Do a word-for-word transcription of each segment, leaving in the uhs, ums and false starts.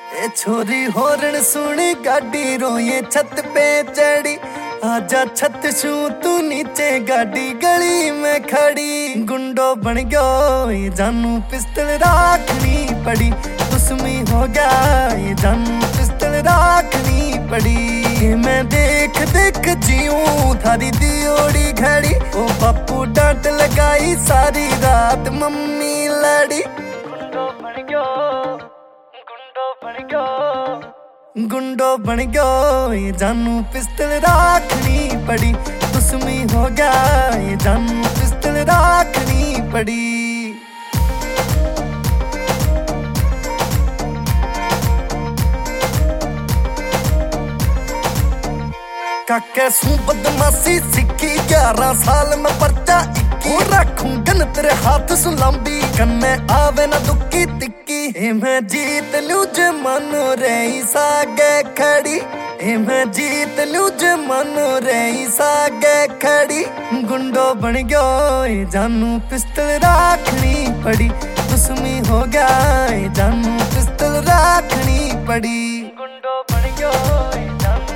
ए छोरी होरन सुनी गाड़ी रोए छत पे चढ़ी। आजा छत छू तू नीचे गाड़ी गली में खड़ी। गुंडो बन गयो ये जानू पिस्तल राखनी पड़ी। दुश्मनी हो गया ये जानू पिस्तल राखनी पड़ी। मैं देख देख जीऊं थारी दियोड़ी घड़ी। ओ बापू डांट लगाई सारी रात मम्मी लड़ी। गुंडो बन गयो गुंडो बन गयो गुंडो बन गयो ये जानू पिस्तल राखनी पड़ी। दुश्मनी हो गया ये जानू पिस्तल राखनी पड़ी। काके सू बदमाशी सीखी ग्यारह साल में पर्चा इक्की। रखूं गन तेरे हाथ सुलांबी कन्ने आवे ना दुक्की तिक्की। ए मैं जीत लूं जे मनो रही सागे खड़ी। ए मैं जीत लूं जे मनो रही सागे खड़ी। गुंडो बन गयो ये जानू पिस्तल राखनी पड़ी। दुश्मनी हो गया ये जानू पिस्तल राखनी पड़ी। गुंडो बन गयो ये जानू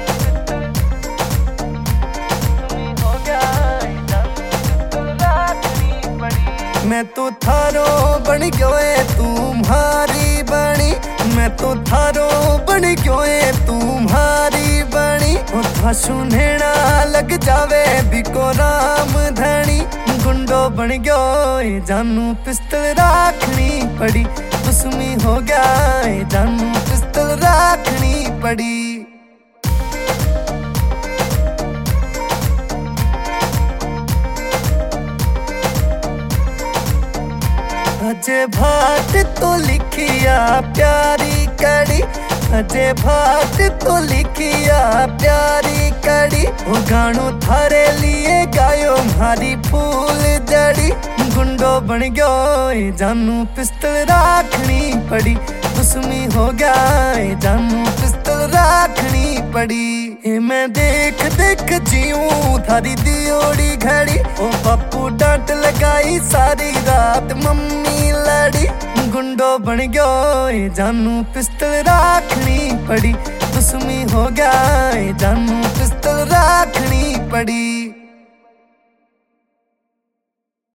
मैं तो थारो बन गयो तुम्हारी बनी। मैं तो थारो बन गयो तुम्हारी बनी। ओ था सुनना लग जावे बिको राम धनी। गुंडो बन गयो ये जानू पिस्तल राखनी पड़ी। दुश्मनी हो गया ये जानू पिस्तल राखनी पड़ी। अजय भाट तो लिखिया प्यारी कड़ी। अजय भाट तो लिखिया प्यारी कड़ी। वो गानो थारे लिए गायो मारी फूल जड़ी। गुंडो बन गयो ये जानू पिस्तल राखनी पड़ी। दुश्मनी हो गया ये जानू पिस्तल राखनी पड़ी। ये मैं देख देख जीऊं थारी दियोड़ी घड़ी। ओ बापू डांट लगाई सारी रात मम्मी लड़ी। गुंडो बन गयो ये जानू पिस्तल राखनी पड़ी। दुश्मनी हो गया ये जानू पिस्तल राखनी पड़ी।